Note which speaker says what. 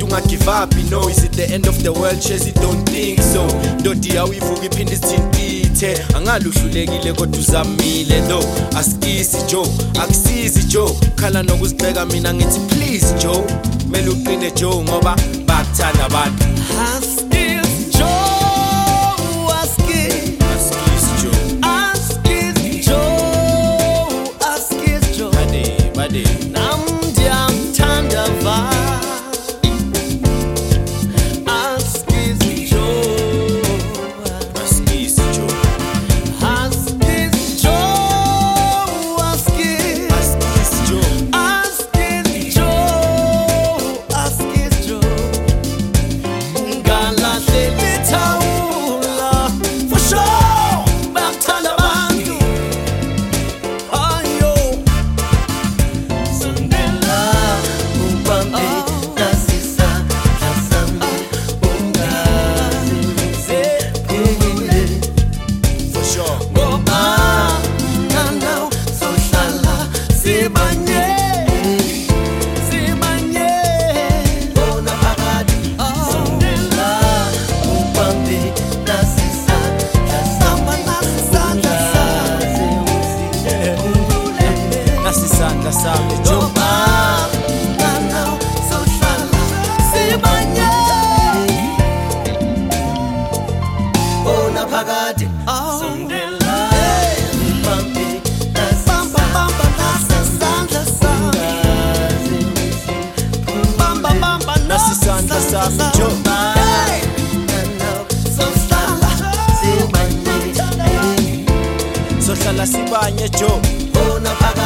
Speaker 1: ungagive up, you know. Is it the end of the world? Chase, don't think so. Dodi awivuka iphinde isithintithe angaluhlulekile kodwa uzamile though. Askisi Joe, akusizi Joe, khala nokuzibheka mina ngithi please Joe, mele uqine Joe ngoba bakuthanda abantu.
Speaker 2: Askisi Joe, askisi
Speaker 1: Joe,
Speaker 2: askisi Joe, askisi Joe,
Speaker 1: bade
Speaker 2: namdiyamthanda va.
Speaker 1: Sohlala sibanye Joe.